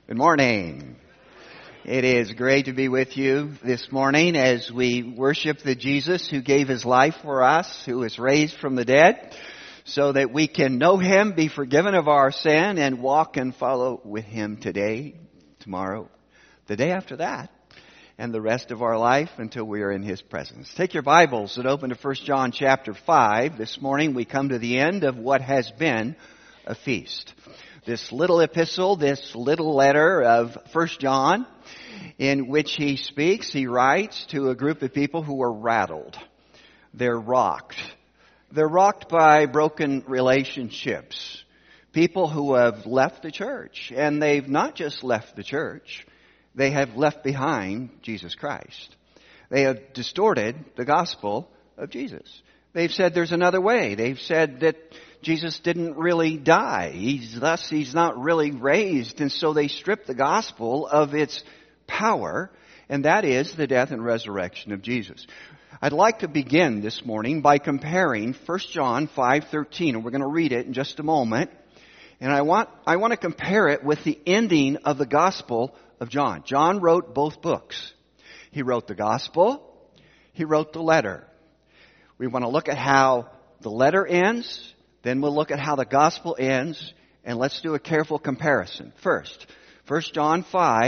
Good morning. It is great to be with you this morning as we worship the Jesus who gave his life for us, who was raised from the dead, so that we can know him, be forgiven of our sin, and walk and follow with him today, tomorrow, the day after that, and the rest of our life until we are in his presence. Take your Bibles and open to 1 John chapter 5. This morning we come to the end of what has been a feast. This little epistle, this little letter of 1 John, in which he speaks, he writes to a group of people who are rattled. They're rocked. They're rocked by broken relationships. People who have left the church. And they've not just left the church. They have left behind Jesus Christ. They have distorted the gospel of Jesus. They've said there's another way. They've said that Jesus didn't really die. He's not really raised. And so they strip the gospel of its power, and that is the death and resurrection of Jesus. I'd like to begin this morning by comparing 1 John 5:13, and we're going to read it in just a moment. And I want to compare it with the ending of the Gospel of John. John wrote both books. He wrote the Gospel. He wrote the letter. We want to look at how the letter ends. Then we'll look at how the gospel ends, and let's do a careful comparison. First, 1 John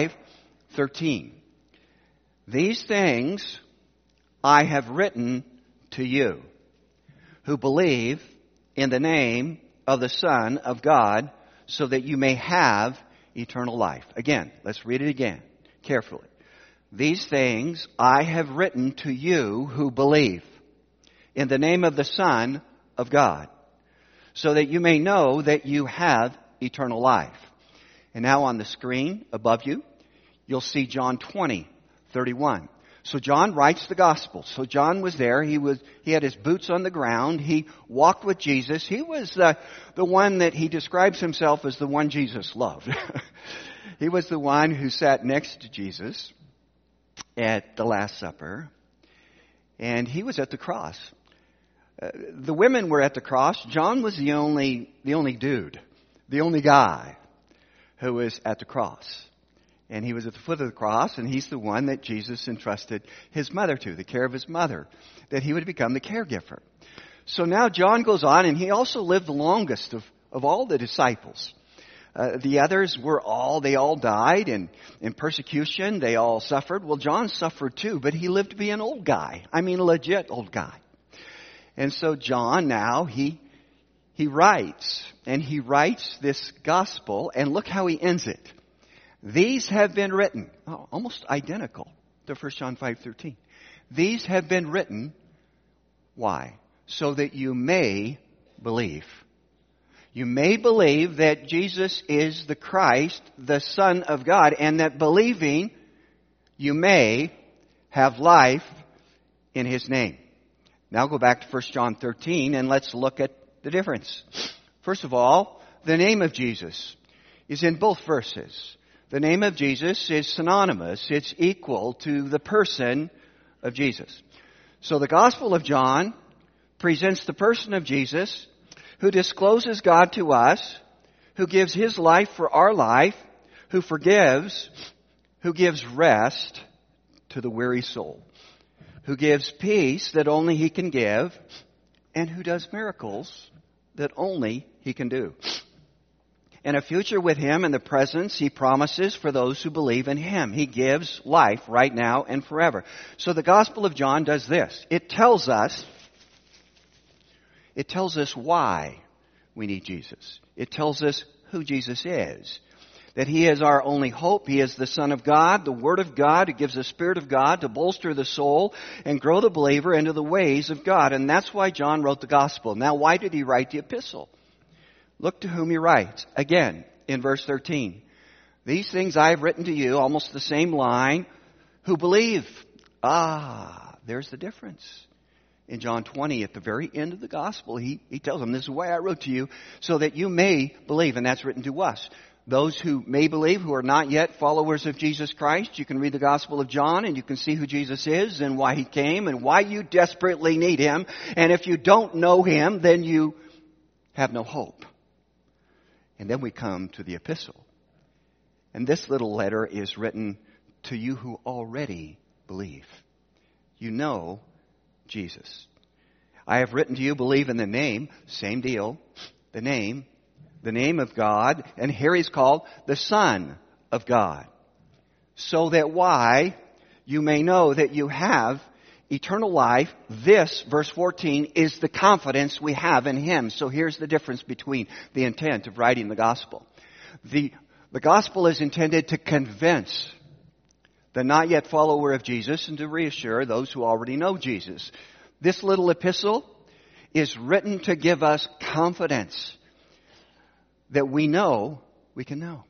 5:13. These things I have written to you who believe in the name of the Son of God, so that you may have eternal life. Again, let's read it again carefully. These things I have written to you who believe in the name of the Son of God, so that you may know that you have eternal life. And now on the screen above you, you'll see John 20:31. So John writes the gospel. So John was there. He had his boots on the ground. He walked with Jesus. He was the one that he describes himself as the one Jesus loved. He was the one who sat next to Jesus at the Last Supper. And he was at the cross. The women were at the cross. John was the only dude, the only guy who was at the cross. And he was at the foot of the cross, and he's the one that Jesus entrusted his mother to, the care of his mother, that he would become the caregiver. So now John goes on, and he also lived the longest of all the disciples. The others they all died in persecution. They all suffered. Well, John suffered too, but he lived to be an old guy. I mean, a legit old guy. And so John now, he writes this gospel, and look how he ends it. These have been written, almost identical to 1 John 5:13. These have been written, why? So that you may believe. You may believe that Jesus is the Christ, the Son of God, and that believing you may have life in his name. Now go back to 1 John 13 and let's look at the difference. First of all, the name of Jesus is in both verses. The name of Jesus is synonymous. It's equal to the person of Jesus. So the Gospel of John presents the person of Jesus, who discloses God to us, who gives his life for our life, who forgives, who gives rest to the weary soul, who gives peace that only he can give, and who does miracles that only he can do. And a future with him in the presence he promises for those who believe in him. He gives life right now and forever. So the Gospel of John does this. It tells us why we need Jesus. It tells us who Jesus is. That he is our only hope. He is the Son of God, the Word of God, who gives the Spirit of God to bolster the soul and grow the believer into the ways of God. And that's why John wrote the Gospel. Now, why did he write the epistle? Look to whom he writes. Again, in verse 13. These things I have written to you, almost the same line, who believe. There's the difference. In John 20, at the very end of the Gospel, he tells them, this is why I wrote to you, so that you may believe. And that's written to us. Those who may believe, who are not yet followers of Jesus Christ, you can read the Gospel of John and you can see who Jesus is and why he came and why you desperately need him. And if you don't know him, then you have no hope. And then we come to the epistle. And this little letter is written to you who already believe. You know Jesus. I have written to you, believe in the name, same deal, the name of God, and here he's called the Son of God. So that why you may know that you have eternal life. This, verse 14, is the confidence we have in Him. So here's the difference between the intent of writing the gospel. The gospel is intended to convince the not yet follower of Jesus and to reassure those who already know Jesus. This little epistle is written to give us confidence that we know we can know.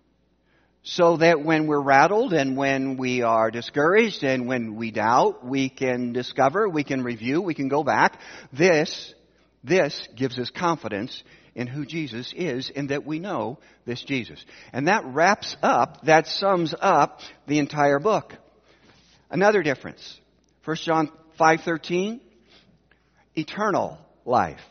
So that when we're rattled and when we are discouraged and when we doubt, we can discover, we can review, we can go back. This gives us confidence in who Jesus is and that we know this Jesus. And that sums up the entire book. Another difference. 1 John 5:13, eternal life.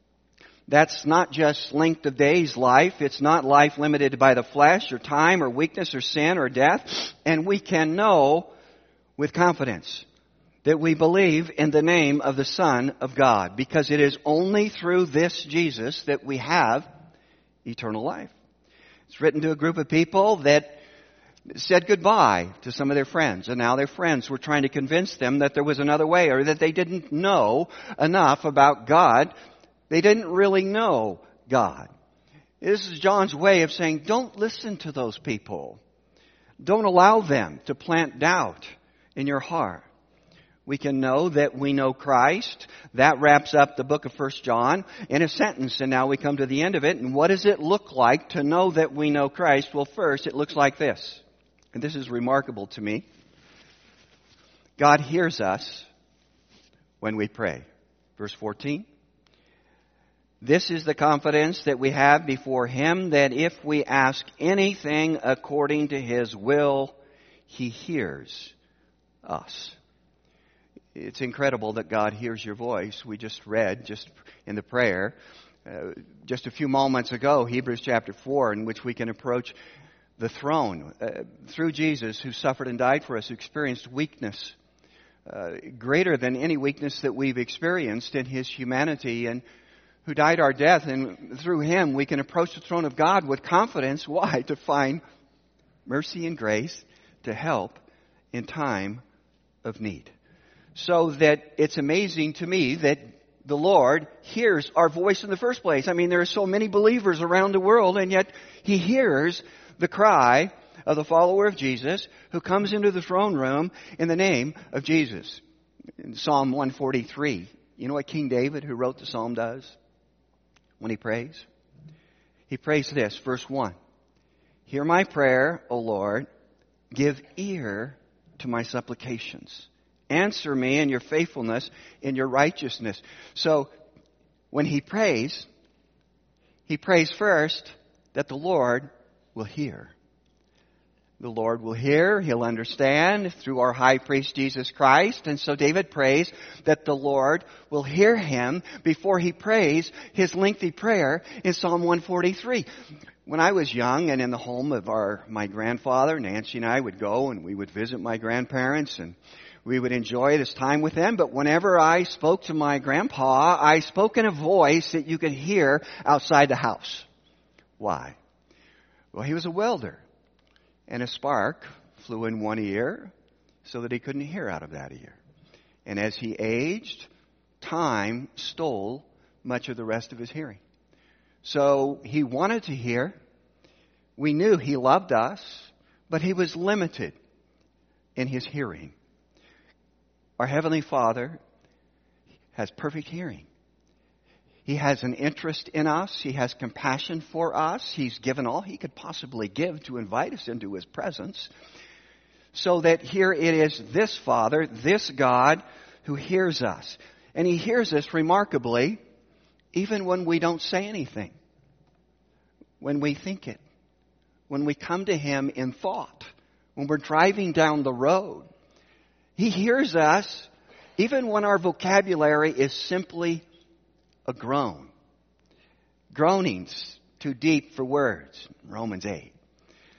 That's not just length of days life. It's not life limited by the flesh or time or weakness or sin or death. And we can know with confidence that we believe in the name of the Son of God, because it is only through this Jesus that we have eternal life. It's written to a group of people that said goodbye to some of their friends, and now their friends were trying to convince them that there was another way, or that they didn't know enough about God. They didn't really know God. This is John's way of saying, don't listen to those people. Don't allow them to plant doubt in your heart. We can know that we know Christ. That wraps up the book of 1 John in a sentence, and now we come to the end of it. And what does it look like to know that we know Christ? Well, first, it looks like this. And this is remarkable to me. God hears us when we pray. Verse 14. This is the confidence that we have before Him, that if we ask anything according to His will, He hears us. It's incredible that God hears your voice. We just read, just in the prayer, just a few moments ago, Hebrews chapter 4, in which we can approach the throne through Jesus, who suffered and died for us, who experienced weakness greater than any weakness that we've experienced in His humanity, and who died our death, and through Him we can approach the throne of God with confidence. Why? To find mercy and grace to help in time of need. So that it's amazing to me that the Lord hears our voice in the first place. I mean, there are so many believers around the world, and yet He hears the cry of the follower of Jesus who comes into the throne room in the name of Jesus. In Psalm 143, you know what King David, who wrote the psalm, does when he prays? He prays this, verse 1. Hear my prayer, O Lord. Give ear to my supplications. Answer me in your faithfulness, in your righteousness. So when he prays first that the Lord will hear. The Lord will hear, He'll understand through our high priest Jesus Christ. And so David prays that the Lord will hear him before he prays his lengthy prayer in Psalm 143. When I was young and in the home of my grandfather, Nancy and I would go and we would visit my grandparents and we would enjoy this time with them. But whenever I spoke to my grandpa, I spoke in a voice that you could hear outside the house. Why? Well, he was a welder. And a spark flew in one ear so that he couldn't hear out of that ear. And as he aged, time stole much of the rest of his hearing. So he wanted to hear. We knew he loved us, but he was limited in his hearing. Our Heavenly Father has perfect hearing. He has an interest in us. He has compassion for us. He's given all He could possibly give to invite us into His presence. So that here it is this Father, this God, who hears us. And He hears us remarkably, even when we don't say anything. When we think it. When we come to Him in thought. When we're driving down the road. He hears us even when our vocabulary is simply a groan. Groanings too deep for words. Romans 8.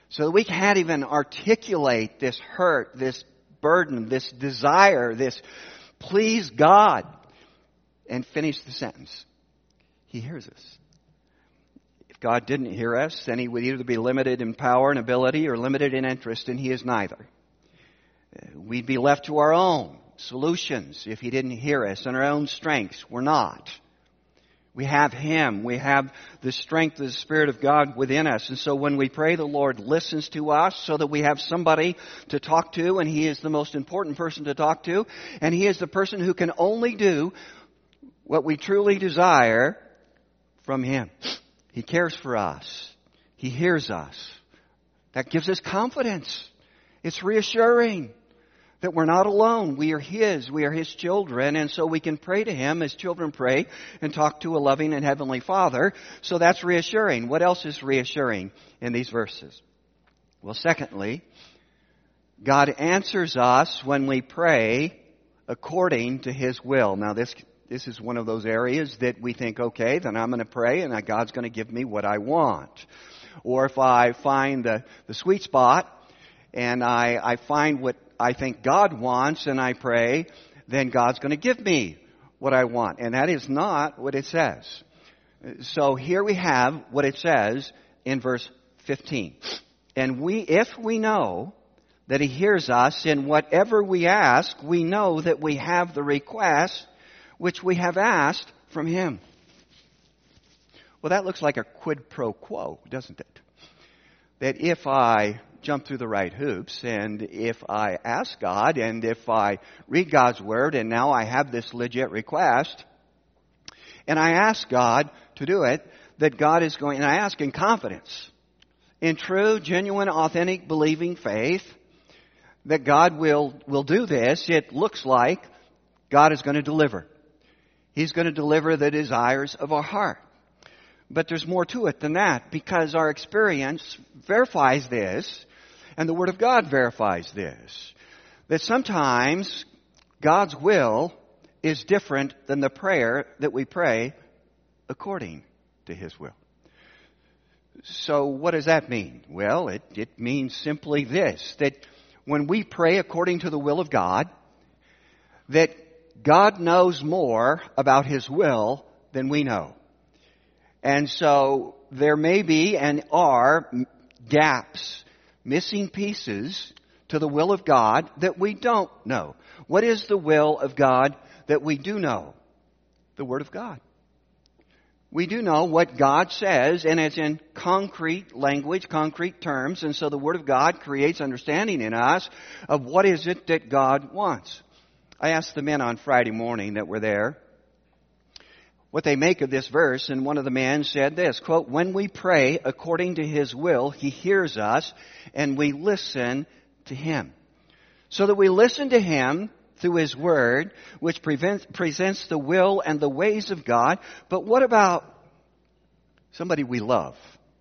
So that we can't even articulate this hurt, this burden, this desire, this please God, and finish the sentence. He hears us. If God didn't hear us, then He would either be limited in power and ability or limited in interest, and He is neither. We'd be left to our own solutions if He didn't hear us, and our own strengths. We're not. We have Him. We have the strength of the Spirit of God within us. And so when we pray, the Lord listens to us so that we have somebody to talk to, and He is the most important person to talk to. And He is the person who can only do what we truly desire from Him. He cares for us. He hears us. That gives us confidence. It's reassuring that we're not alone. We are His. We are His children. And so we can pray to Him as children pray and talk to a loving and heavenly Father. So that's reassuring. What else is reassuring in these verses? Well, secondly, God answers us when we pray according to His will. Now this is one of those areas that we think, okay, then I'm going to pray and God's going to give me what I want. Or if I find the sweet spot and I find what I think God wants and I pray, then God's going to give me what I want. And that is not what it says. So here we have what it says in verse 15. And if we know that He hears us in whatever we ask, we know that we have the request which we have asked from Him. Well, that looks like a quid pro quo, doesn't it? That if I jump through the right hoops, and if I ask God, and if I read God's Word, and now I have this legit request, and I ask God to do it, that God is going, and I ask in confidence, in true, genuine, authentic, believing faith, that God will do this. It looks like God is going to deliver. He's going to deliver the desires of our heart. But there's more to it than that, because our experience verifies this, and the Word of God verifies this. That sometimes God's will is different than the prayer that we pray according to His will. So what does that mean? Well, it means simply this, that when we pray according to the will of God, that God knows more about His will than we know. And so there may be and are gaps, missing pieces to the will of God that we don't know. What is the will of God that we do know? The Word of God. We do know what God says, and it's in concrete language, concrete terms, and so the Word of God creates understanding in us of what is it that God wants. I asked the men on Friday morning that were there what they make of this verse, and one of the men said this, quote, "When we pray according to His will, He hears us, and we listen to Him." So that we listen to Him through His Word, which presents the will and the ways of God. But what about somebody we love?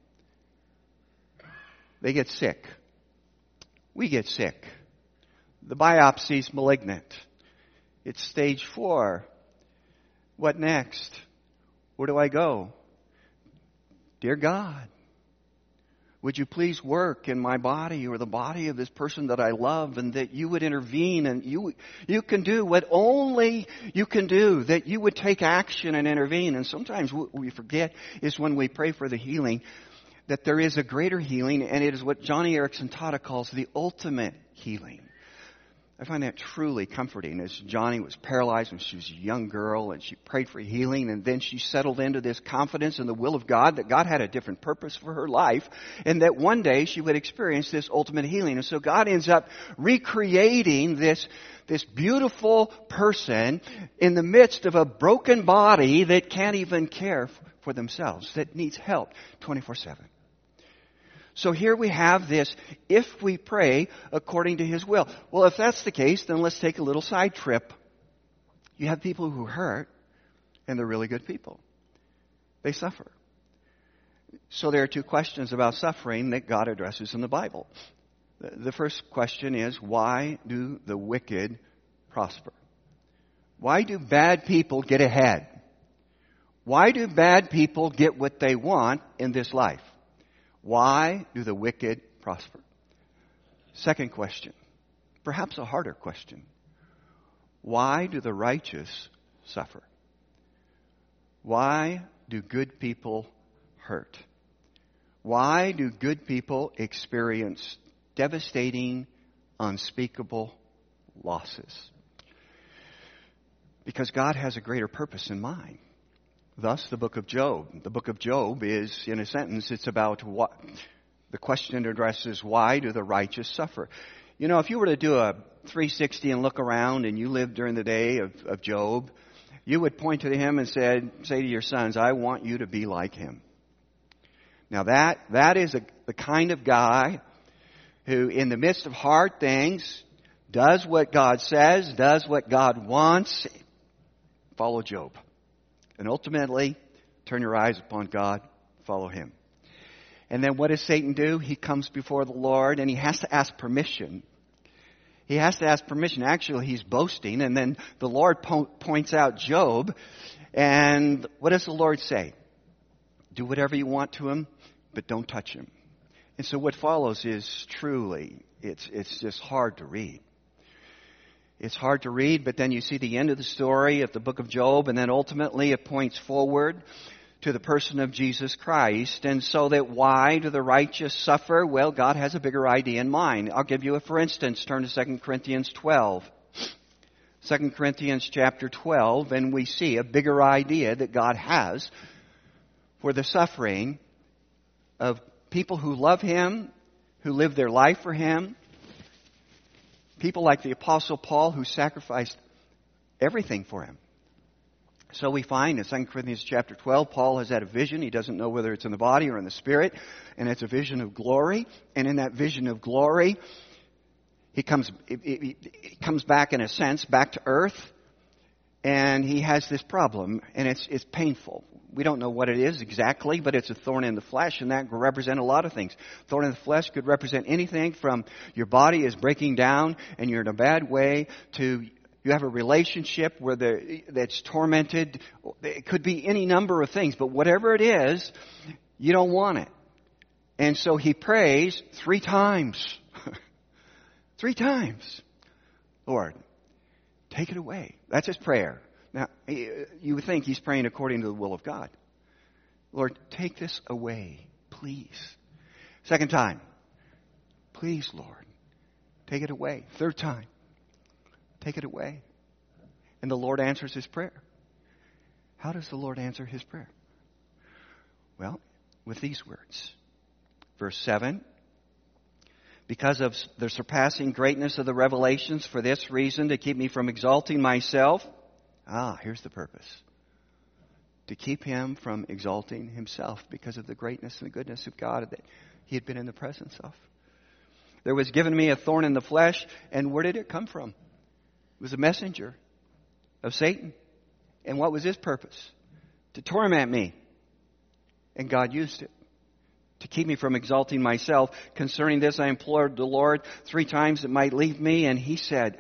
They get sick. We get sick. The biopsy's malignant. It's stage 4. What next? Where do I go? Dear God, would you please work in my body or the body of this person that I love, and that you would intervene, and you can do what only you can do, that you would take action and intervene. And sometimes what we forget is when we pray for the healing, that there is a greater healing, and it is what Johnny Erickson Tata calls the ultimate healing. I find that truly comforting. As Johnny was paralyzed when she was a young girl, and she prayed for healing, and then she settled into this confidence in the will of God, that God had a different purpose for her life, and that one day she would experience this ultimate healing. And so God ends up recreating this beautiful person in the midst of a broken body that can't even care for themselves, that needs help 24/7. So here we have this, if we pray according to His will. Well, if that's the case, then let's take a little side trip. You have people who hurt, and they're really good people. They suffer. So there are 2 questions about suffering that God addresses in the Bible. The first question is, why do the wicked prosper? Why do bad people get ahead? Why do bad people get what they want in this life? Why do the wicked prosper. Second question, perhaps a harder question. Why do the righteous suffer? Why do good people hurt? Why do good people experience devastating, unspeakable losses? Because God has a greater purpose in mind. Thus, the book of Job. The book of Job is, in a sentence, it's about what the question addresses: why do the righteous suffer? You know, if you were to do a 360 and look around and you lived during the day of Job, you would point to him and say to your sons, I want you to be like him. Now that is the kind of guy who, in the midst of hard things, does what God says, does what God wants. Follow Job. And ultimately, turn your eyes upon God, follow him. And then what does Satan do? He comes before the Lord and he has to ask permission. He has to ask permission. Actually, he's boasting. And then the Lord points out Job. And what does the Lord say? Do whatever you want to him, but don't touch him. And so what follows is truly, it's just hard to read. It's hard to read, but then you see the end of the story of the book of Job, and then ultimately it points forward to the person of Jesus Christ. And so that why do the righteous suffer? Well, God has a bigger idea in mind. I'll give you a for instance. Turn to 2 Corinthians 12. 2 Corinthians chapter 12, and we see a bigger idea that God has for the suffering of people who love Him, who live their life for Him. People like the Apostle Paul who sacrificed everything for Him. So we find in 2 Corinthians chapter 12, Paul has had a vision. He doesn't know whether it's in the body or in the spirit. And it's a vision of glory. And in that vision of glory, he comes back in a sense, back to earth. And he has this problem. And it's painful. We don't know what it is exactly, but it's a thorn in the flesh, and that could represent a lot of things. Thorn in the flesh could represent anything from your body is breaking down and you're in a bad way to you have a relationship where that's tormented. It could be any number of things, but whatever it is, you don't want it. And so he prays 3 times. 3 times. Lord, take it away. That's his prayer. Now, you would think he's praying according to the will of God. Lord, take this away, please. 2nd time. Please, Lord, take it away. 3rd time. Take it away. And the Lord answers his prayer. How does the Lord answer his prayer? Well, with these words. Verse 7. Because of the surpassing greatness of the revelations, for this reason, to keep me from exalting myself. Here's the purpose. To keep him from exalting himself because of the greatness and the goodness of God that he had been in the presence of. There was given me a thorn in the flesh, and where did it come from? It was a messenger of Satan. And what was his purpose? To torment me. And God used it to keep me from exalting myself. Concerning this, I implored the Lord 3 times it might leave me, and he said,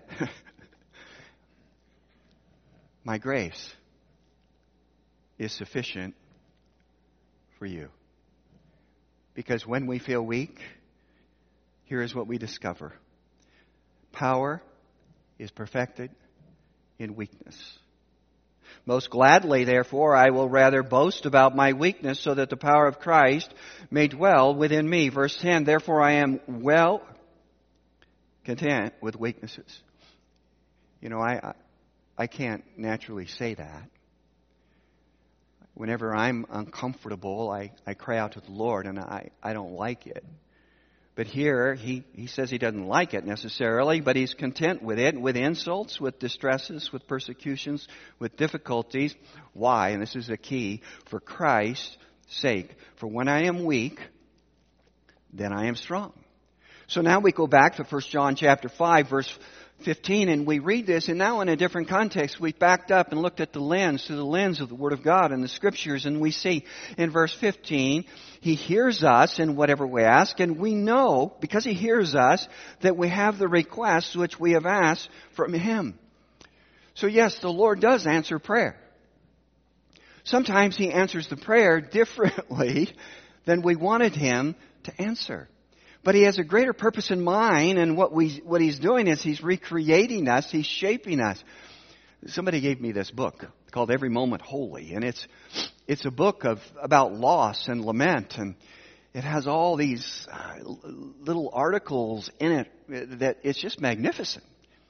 my grace is sufficient for you. Because when we feel weak, here is what we discover. Power is perfected in weakness. Most gladly, therefore, I will rather boast about my weakness so that the power of Christ may dwell within me. Verse 10, therefore I am well content with weaknesses. You know, I can't naturally say that. Whenever I'm uncomfortable, I cry out to the Lord, and I don't like it. But here, he says he doesn't like it necessarily, but he's content with it, with insults, with distresses, with persecutions, with difficulties. Why? And this is the key. For Christ's sake. For when I am weak, then I am strong. So now we go back to 1 John chapter 5, verse 15, and we read this, and now in a different context, we backed up and looked at through the lens of the Word of God and the Scriptures, and we see in verse 15, He hears us in whatever we ask, and we know, because He hears us, that we have the requests which we have asked from Him. So yes, the Lord does answer prayer. Sometimes He answers the prayer differently than we wanted Him to answer. But He has a greater purpose in mind, and what He's doing is He's recreating us, He's shaping us. Somebody gave me this book called Every Moment Holy, and it's a book about loss and lament, and it has all these little articles in it that it's just magnificent,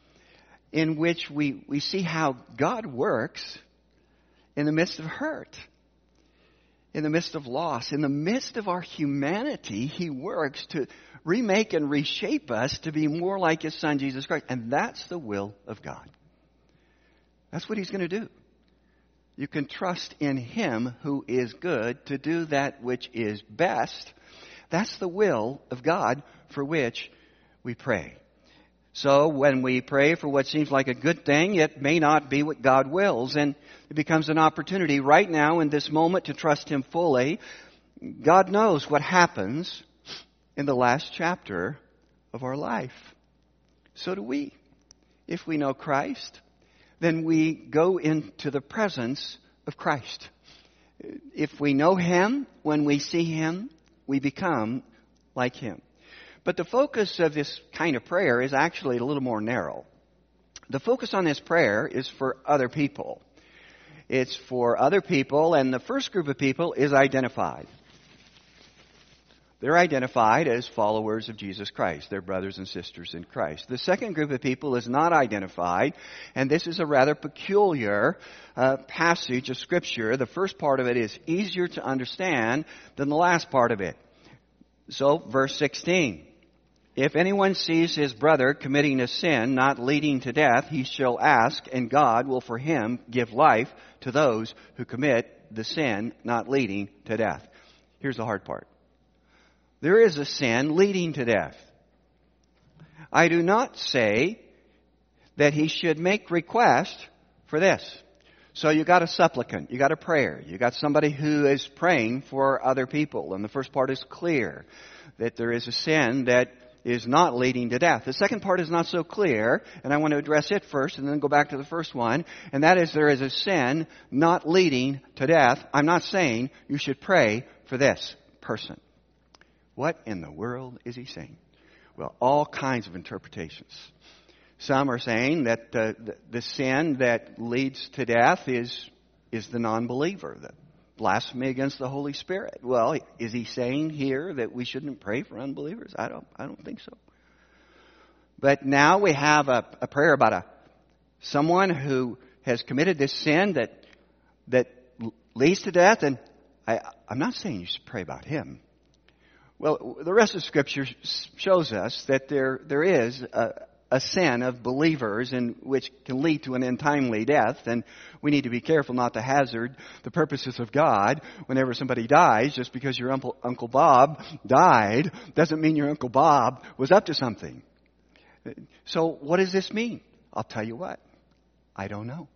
in which we see how God works in the midst of hurt, in the midst of loss, in the midst of our humanity. He works to remake and reshape us to be more like His Son, Jesus Christ. And that's the will of God. That's what He's going to do. You can trust in Him who is good to do that which is best. That's the will of God for which we pray. So when we pray for what seems like a good thing, it may not be what God wills. And it becomes an opportunity right now in this moment to trust Him fully. God knows what happens in the last chapter of our life. So do we. If we know Christ, then we go into the presence of Christ. If we know Him, when we see Him, we become like Him. But the focus of this kind of prayer is actually a little more narrow. The focus on this prayer is for other people. It's for other people, and the first group of people is identified. They're identified as followers of Jesus Christ. They're brothers and sisters in Christ. The second group of people is not identified, and this is a rather peculiar passage of Scripture. The first part of it is easier to understand than the last part of it. So, verse 16. If anyone sees his brother committing a sin not leading to death, he shall ask, and God will for him give life to those who commit the sin not leading to death. Here's the hard part. There is a sin leading to death. I do not say that he should make request for this. So you got a supplicant, you got a prayer, you got somebody who is praying for other people. And the first part is clear, that there is a sin that is not leading to death. The second part is not so clear, and I want to address it first and then go back to the first one. And that is, there is a sin not leading to death. I'm not saying you should pray for this person. What in the world is he saying? Well, all kinds of interpretations. Some are saying that the sin that leads to death is the non-believer, the blasphemy against the Holy Spirit. Well, is he saying here that we shouldn't pray for unbelievers? I don't think so. But now we have a prayer about someone who has committed this sin that leads to death, and I'm not saying you should pray about him. Well, the rest of Scripture shows us that there is a sin of believers in which can lead to an untimely death, and we need to be careful not to hazard the purposes of God whenever somebody dies. Just because your Uncle Bob died doesn't mean your Uncle Bob was up to something. So what does this mean? I'll tell you what. I don't know.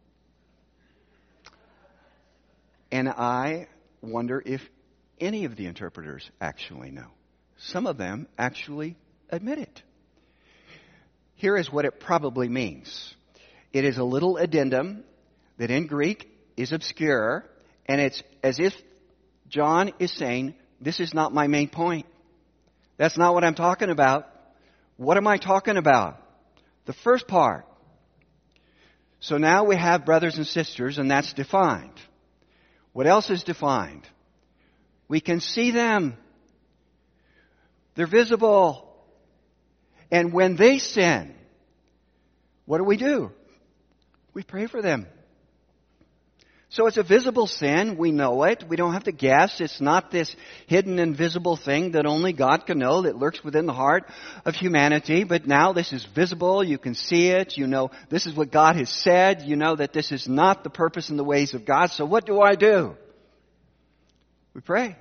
And I wonder if any of the interpreters actually know. Some of them actually admit it. Here is what it probably means. It is a little addendum that in Greek is obscure, and it's as if John is saying, this is not my main point. That's not what I'm talking about. What am I talking about? The first part. So now we have brothers and sisters, and that's defined. What else is defined? We can see them. They're visible. And when they sin, what do? We pray for them. So it's a visible sin. We know it. We don't have to guess. It's not this hidden, invisible thing that only God can know that lurks within the heart of humanity. But now this is visible. You can see it. You know this is what God has said. You know that this is not the purpose and the ways of God. So what do? We pray.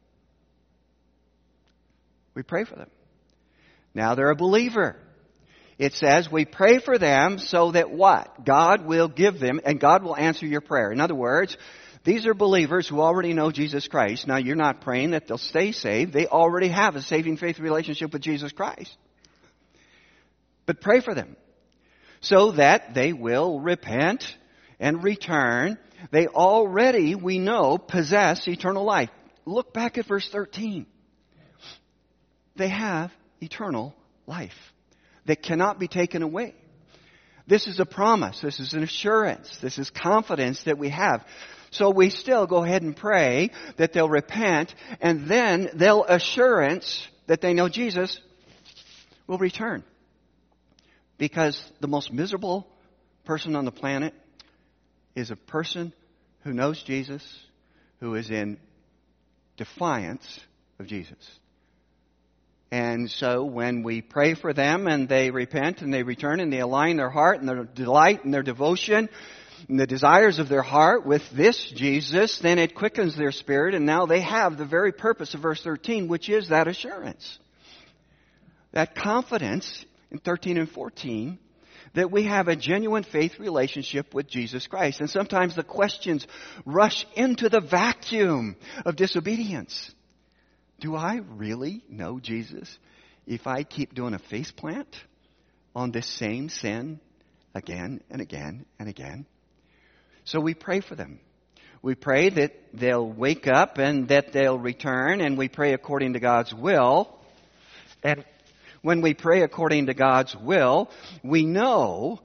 We pray for them. Now they're a believer. It says we pray for them so that what? God will give them, and God will answer your prayer. In other words, these are believers who already know Jesus Christ. Now you're not praying that they'll stay saved. They already have a saving faith relationship with Jesus Christ. But pray for them so that they will repent and return. They already, we know, possess eternal life. Look back at verse 13. They have eternal life that cannot be taken away. This is a promise. This is an assurance. This is confidence that we have. So we still go ahead and pray that they'll repent, and then they'll assurance that they know Jesus will return. Because the most miserable person on the planet is a person who knows Jesus, who is in defiance of Jesus. And so when we pray for them and they repent and they return and they align their heart and their delight and their devotion and the desires of their heart with this Jesus, then it quickens their spirit, and now they have the very purpose of verse 13, which is that assurance. That confidence in 13 and 14 that we have a genuine faith relationship with Jesus Christ. And sometimes the questions rush into the vacuum of disobedience. Do I really know Jesus if I keep doing a faceplant on this same sin again and again and again? So we pray for them. We pray that they'll wake up and that they'll return, and we pray according to God's will. And when we pray according to God's will, we know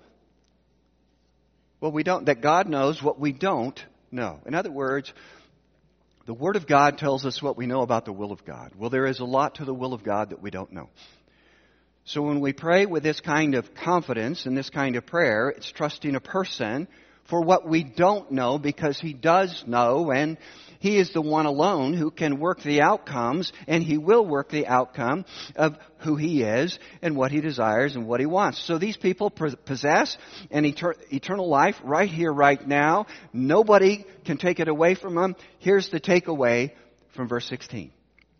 that God knows what we don't know. In other words, the Word of God tells us what we know about the will of God. Well, there is a lot to the will of God that we don't know. So when we pray with this kind of confidence and this kind of prayer, it's trusting a person for what we don't know, because He does know, and He is the one alone who can work the outcomes, and He will work the outcome of who He is and what He desires and what He wants. So these people possess an eternal life right here, right now. Nobody can take it away from them. Here's the takeaway from verse 16.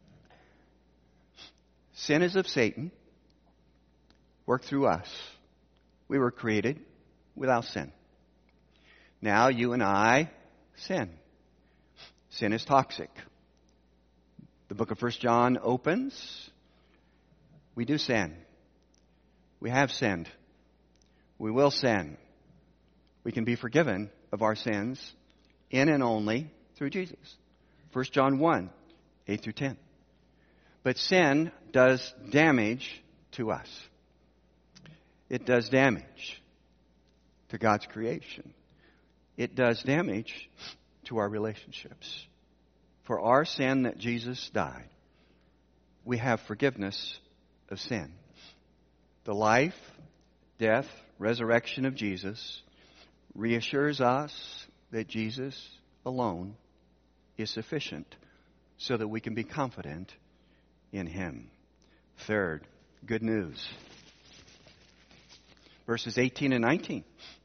Sin is of Satan, worked through us. We were created without sin. Now you and I sin. Sin is toxic. The book of 1 John opens. We do sin. We have sinned. We will sin. We can be forgiven of our sins in and only through Jesus. 1 John 1, 8 through 10. But sin does damage to us. It does damage to God's creation. It does damage to our relationships. For our sin that Jesus died, we have forgiveness of sin. The life, death, resurrection of Jesus reassures us that Jesus alone is sufficient so that we can be confident in Him. Third, good news. Verses 18 and 19.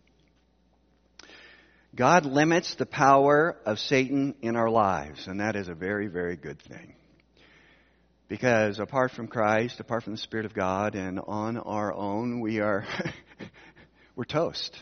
God limits the power of Satan in our lives, and that is a very, very good thing. Because apart from Christ, apart from the Spirit of God, and on our own, we're toast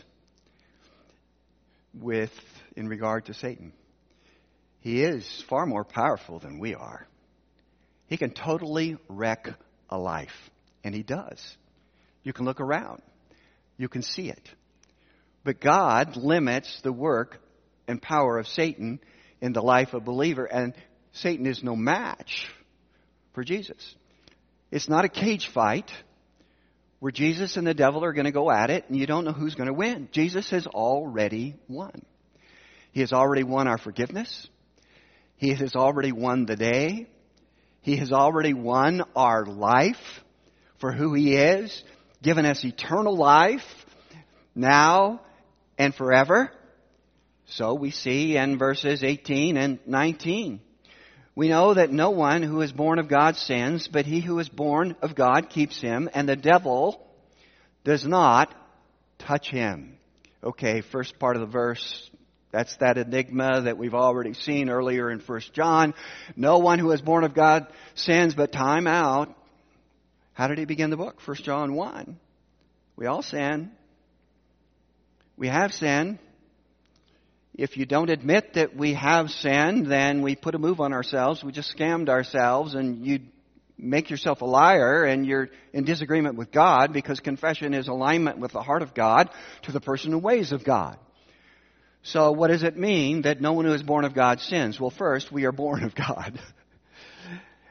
in regard to Satan. He is far more powerful than we are. He can totally wreck a life, and He does. You can look around. You can see it. But God limits the work and power of Satan in the life of a believer, and Satan is no match for Jesus. It's not a cage fight where Jesus and the devil are going to go at it and you don't know who's going to win. Jesus has already won. He has already won our forgiveness. He has already won the day. He has already won our life for who He is, given us eternal life now and forever. So we see in verses 18 and 19. We know that no one who is born of God sins, but he who is born of God keeps him, and the devil does not touch him. Okay, first part of the verse, that's that enigma that we've already seen earlier in 1 John. No one who is born of God sins, but time out. How did he begin the book? 1 John 1. We all sin. We have sin. If you don't admit that we have sinned, then we put a move on ourselves. We just scammed ourselves, and you make yourself a liar, and you're in disagreement with God, because confession is alignment with the heart of God to the person and ways of God. So what does it mean that no one who is born of God sins? Well, first, we are born of God.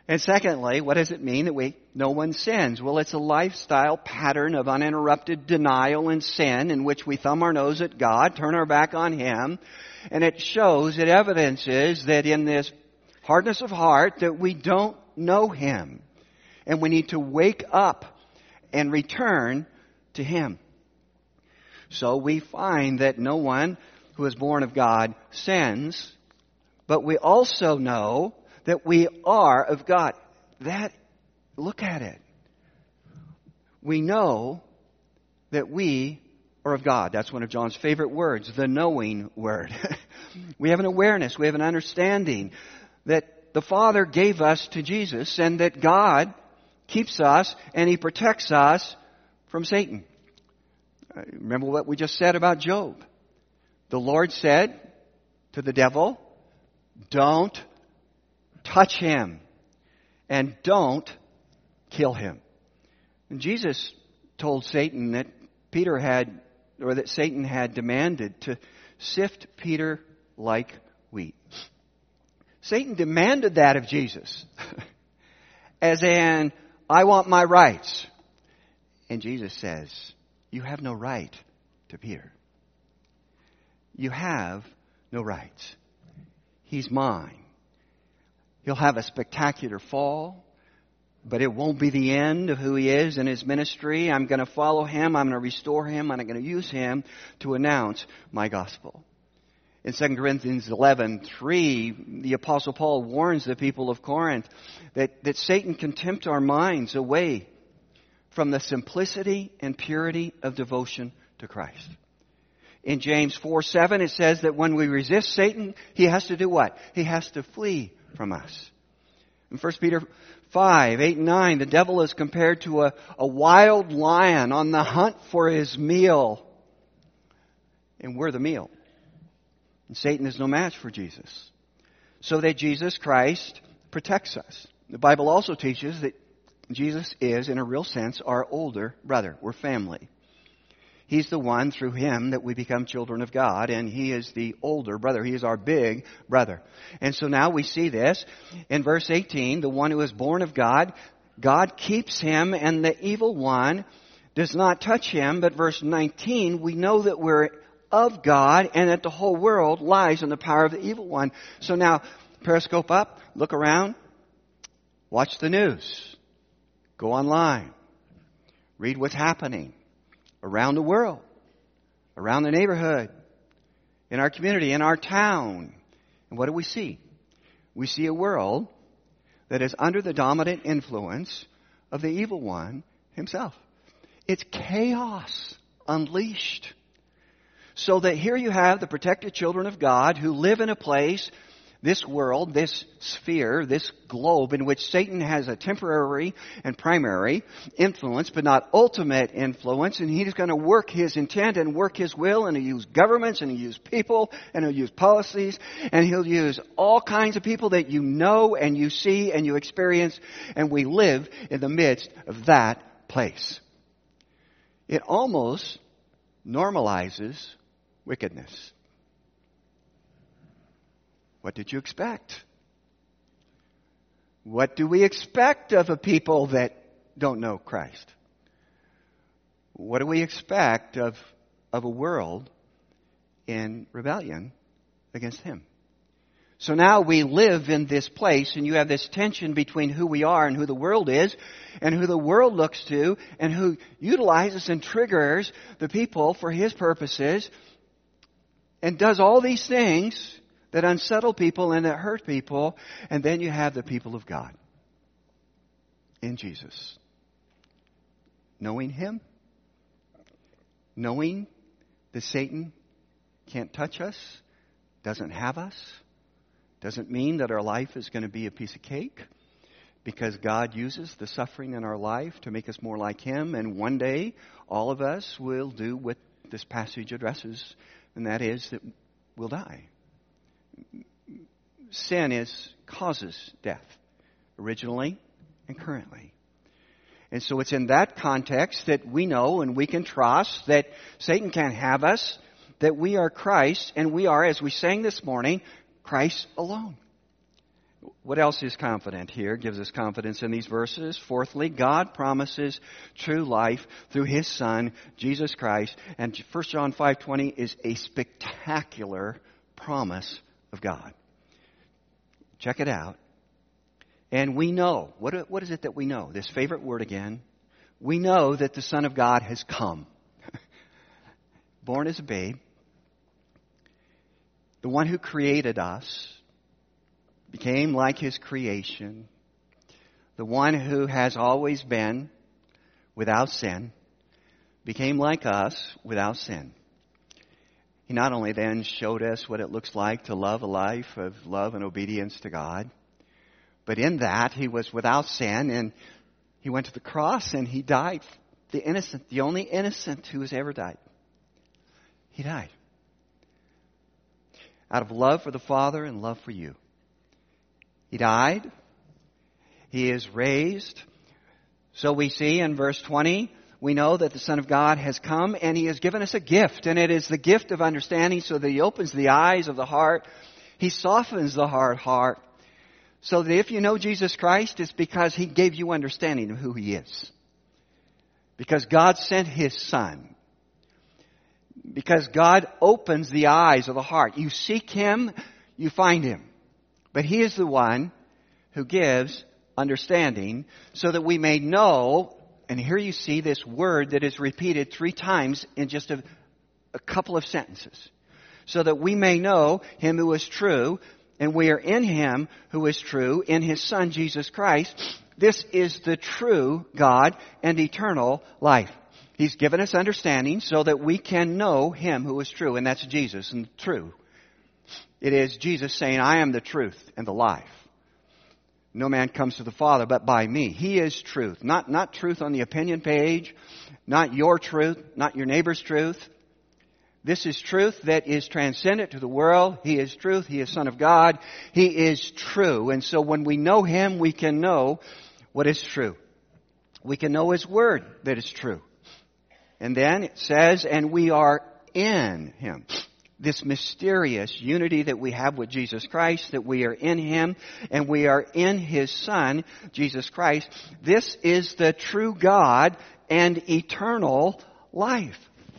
And secondly, what does it mean that no one sins? Well, it's a lifestyle pattern of uninterrupted denial and sin in which we thumb our nose at God, turn our back on Him, and it evidences that in this hardness of heart that we don't know Him. And we need to wake up and return to Him. So we find that no one who is born of God sins, but we also know that we are of God. Look at it. We know that we are of God. That's one of John's favorite words, the knowing word. We have an awareness, we have an understanding that the Father gave us to Jesus and that God keeps us and He protects us from Satan. Remember what we just said about Job. The Lord said to the devil, don't touch him and don't kill him. And Jesus told Satan that Satan had demanded to sift Peter like wheat. Satan demanded that of Jesus. As in, I want my rights. And Jesus says, you have no right to Peter. You have no rights. He's mine. He'll have a spectacular fall, but it won't be the end of who He is in His ministry. I'm going to follow Him. I'm going to restore Him. And I'm going to use Him to announce my gospel. In 2 Corinthians 11:3, the Apostle Paul warns the people of Corinth that Satan can tempt our minds away from the simplicity and purity of devotion to Christ. In James 4:7, it says that when we resist Satan, he has to do what? He has to flee from us. In 1 Peter 5:8-9, the devil is compared to a wild lion on the hunt for his meal. And we're the meal. And Satan is no match for Jesus. So that Jesus Christ protects us. The Bible also teaches that Jesus is, in a real sense, our older brother. We're family. He's the one through Him that we become children of God, and He is the older brother. He is our big brother. And so now we see this in verse 18, the one who is born of God, God keeps him, and the evil one does not touch him. But verse 19, we know that we're of God and that the whole world lies in the power of the evil one. So now, periscope up, look around, watch the news, go online, read what's happening around the world, around the neighborhood, in our community, in our town. And what do we see? We see a world that is under the dominant influence of the evil one himself. It's chaos unleashed. So that here you have the protected children of God who live in a place, this world, this sphere, this globe in which Satan has a temporary and primary influence, but not ultimate influence. And he's going to work his intent and work his will, and he'll use governments, and he'll use people, and he'll use policies, and he'll use all kinds of people that you know and you see and you experience, and we live in the midst of that place. It almost normalizes wickedness. What did you expect? What do we expect of a people that don't know Christ? What do we expect of a world in rebellion against Him? So now we live in this place, and you have this tension between who we are and who the world is, and who the world looks to, and who utilizes and triggers the people for his purposes, and does all these things that unsettle people and that hurt people. And then you have the people of God in Jesus. Knowing Him, knowing that Satan can't touch us, doesn't have us, doesn't mean that our life is going to be a piece of cake, because God uses the suffering in our life to make us more like Him. And one day, all of us will do what this passage addresses, and that is that we'll die. Sin causes death, originally and currently. And so it's in that context that we know and we can trust that Satan can't have us, that we are Christ, and we are, as we sang this morning, Christ alone. What else is confident here? Gives us confidence in these verses. Fourthly, God promises true life through His Son, Jesus Christ. And 1 John 5:20 is a spectacular promise of God. Check it out. And we know. What is it that we know? This favorite word again. We know that the Son of God has come. Born as a babe. The one who created us became like His creation. The one who has always been without sin became like us without sin. He not only then showed us what it looks like to love a life of love and obedience to God, but in that He was without sin, and He went to the cross and He died. The innocent, the only innocent who has ever died. He died. Out of love for the Father and love for you. He died. He is raised. So we see in verse 20, we know that the Son of God has come and He has given us a gift. And it is the gift of understanding so that He opens the eyes of the heart. He softens the hard heart. So that if you know Jesus Christ, it's because He gave you understanding of who He is. Because God sent His Son. Because God opens the eyes of the heart. You seek Him, you find Him. But He is the one who gives understanding so that we may know, and here you see this word that is repeated 3 times in just a couple of sentences. So that we may know Him who is true, and we are in Him who is true, in His Son Jesus Christ. This is the true God and eternal life. He's given us understanding so that we can know Him who is true, and that's Jesus and true. It is Jesus saying, I am the truth and the life. No man comes to the Father but by me. He is truth. Not truth on the opinion page. Not your truth. Not your neighbor's truth. This is truth that is transcendent to the world. He is truth. He is Son of God. He is true. And so when we know Him, we can know what is true. We can know His Word that is true. And then it says, and we are in Him. This mysterious unity that we have with Jesus Christ, that we are in Him and we are in His Son, Jesus Christ. This is the true God and eternal life.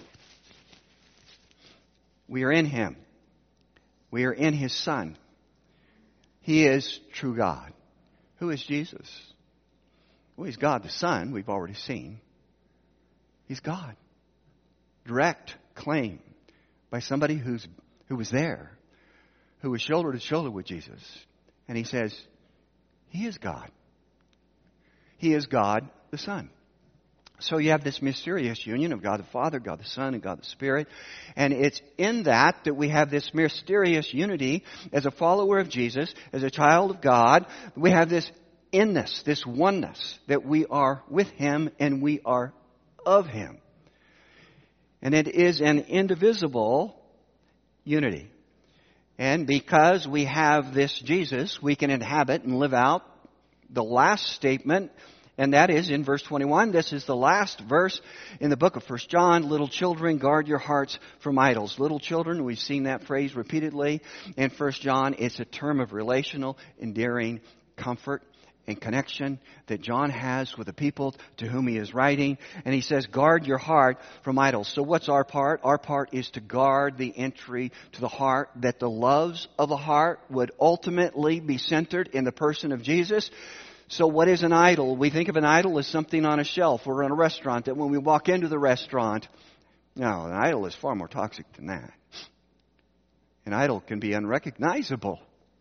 We are in Him. We are in His Son. He is true God. Who is Jesus? Well, He's God the Son, we've already seen. He's God. Direct claim by somebody who was there, who was shoulder to shoulder with Jesus. And He says, He is God. He is God the Son. So you have this mysterious union of God the Father, God the Son, and God the Spirit. And it's in that we have this mysterious unity as a follower of Jesus, as a child of God. We have this inness, this oneness, that we are with Him and we are of Him. And it is an indivisible unity. And because we have this Jesus, we can inhabit and live out the last statement, and that is in verse 21. This is the last verse in the book of 1 John. Little children, guard your hearts from idols. Little children, we've seen that phrase repeatedly in 1 John. It's a term of relational, endearing comfort and connection that John has with the people to whom he is writing. And he says, guard your heart from idols. So what's our part? Our part is to guard the entry to the heart, that the loves of the heart would ultimately be centered in the person of Jesus. So what is an idol? We think of an idol as something on a shelf or in a restaurant, that when we walk into the restaurant, no, an idol is far more toxic than that. An idol can be unrecognizable.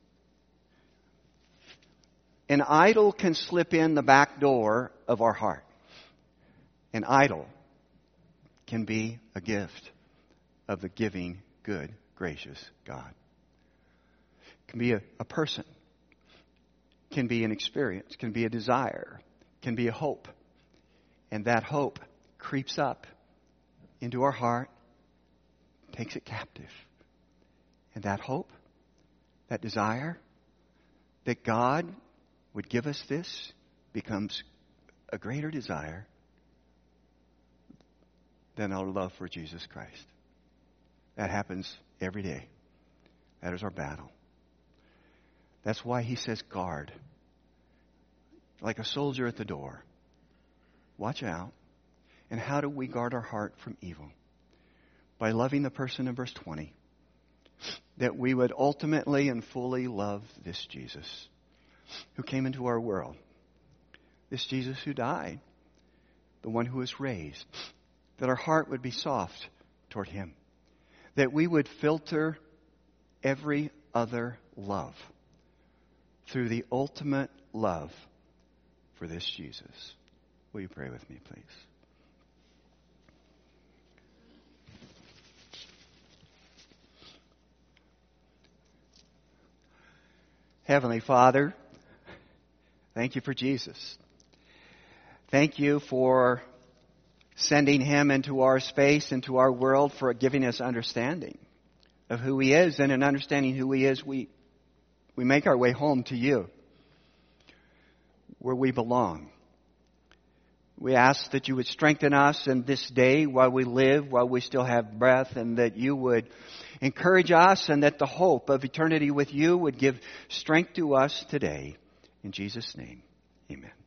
An idol can slip in the back door of our heart. An idol can be a gift of the giving, good, gracious God. It can be a person. It can be an experience. It can be a desire. It can be a hope. And that hope creeps up into our heart, takes it captive. And that hope, that desire, that God would give us this, becomes a greater desire than our love for Jesus Christ. That happens every day. That is our battle. That's why he says guard. Like a soldier at the door. Watch out. And how do we guard our heart from evil? By loving the person in verse 20. That we would ultimately and fully love this Jesus who came into our world. This Jesus who died. The one who was raised. That our heart would be soft toward him. That we would filter every other love through the ultimate love for this Jesus. Will you pray with me, please? Heavenly Father, thank you for Jesus. Thank you for sending him into our space, into our world, for giving us understanding of who he is. And in understanding who he is, we make our way home to you, where we belong. We ask that you would strengthen us in this day while we live, while we still have breath, and that you would encourage us, and that the hope of eternity with you would give strength to us today. In Jesus' name, amen.